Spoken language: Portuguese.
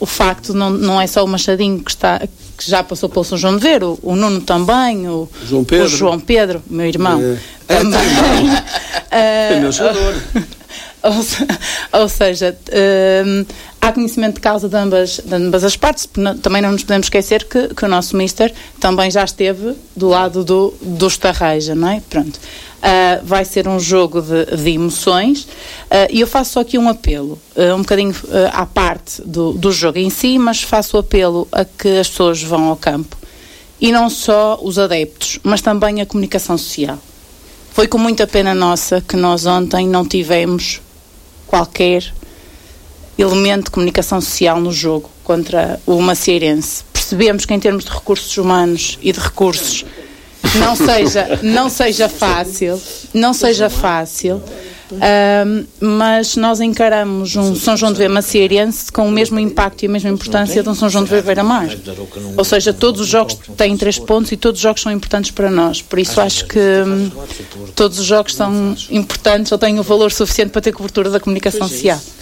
o facto não é só o Machadinho que já passou pelo São João de Ver, o Nuno também, o João Pedro, meu irmão, também. É meu jogador. Ou seja, há conhecimento de causa de ambas as partes. Também não nos podemos esquecer que o nosso mister também já esteve do lado do Estarreja, não é? Pronto. Vai ser um jogo de emoções, e eu faço só aqui um apelo, um bocadinho à parte do jogo em si, mas faço o apelo a que as pessoas vão ao campo, e não só os adeptos, mas também a comunicação social. Foi com muita pena nossa que nós ontem não tivemos qualquer elemento de comunicação social no jogo contra o Macieirense. Percebemos que em termos de recursos humanos e de recursos não seja fácil, mas nós encaramos um São João de Ver Macieirense com o mesmo impacto e a mesma importância de um São João de Ver Beira-Mar. Ou seja, todos os jogos têm 3 pontos e todos os jogos são importantes para nós. Por isso acho que todos os jogos são importantes ou têm o valor suficiente para ter cobertura da comunicação social.